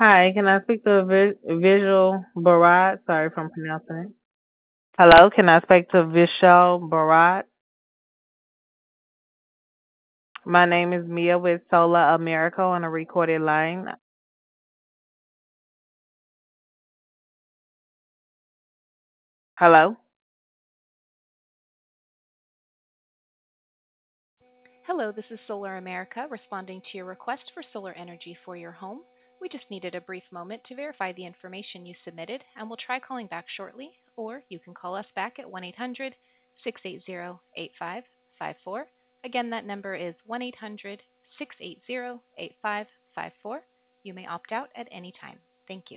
Hi, can I speak to Visual Barad? Sorry if I'm pronouncing it. Hello, can I speak to Vishal Barad? My name is Mia with Solar America on a recorded line. Hello? Hello, this is Solar America responding to your request for solar energy for your home. We just needed a brief moment to verify the information you submitted, and we'll try calling back shortly, or you can call us back at 1 800 680 8554. Again, that number is 1 800 680 8554. You may opt out at any time. Thank you.